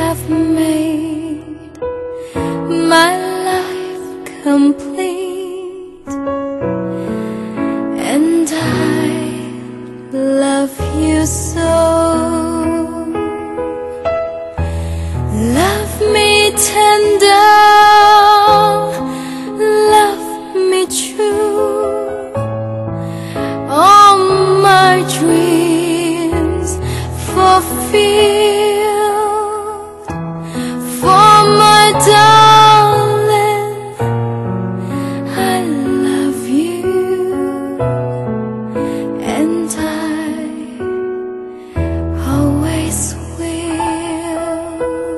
have made my life complete, and I love you so. Love me tender, love me true. All my dreams fulfilled, for my darling, I love you, and I always will.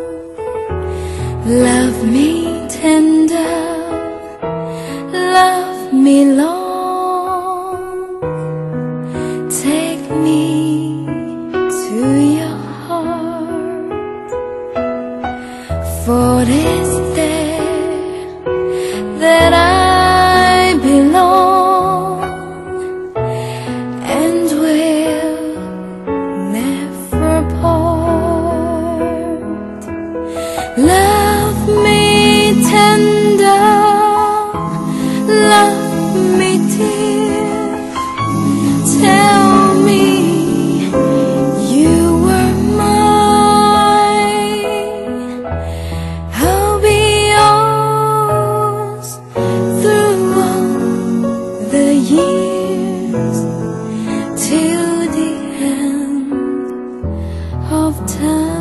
Love me tender, love me long, take me to your heart, for it is there that I belong, and will never part. Love me tender, love me dear, tell me you were mine. I'll be yours through all the years, till the end of time.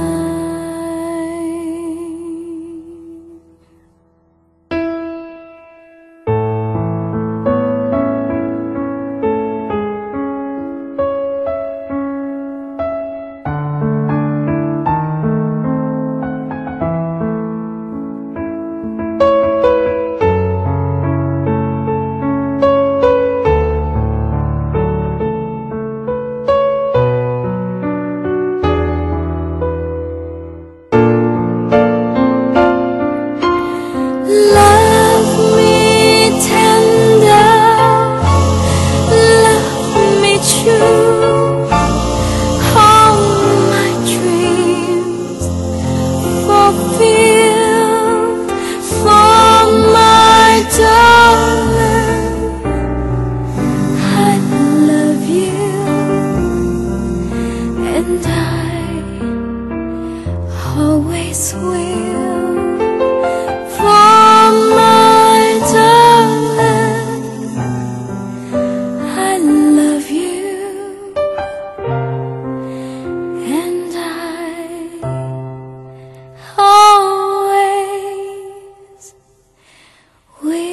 Love me tender, love me true. All my dreams fulfilled, for my darling, I love you, and I always will. For my darling, I love you, and I always will.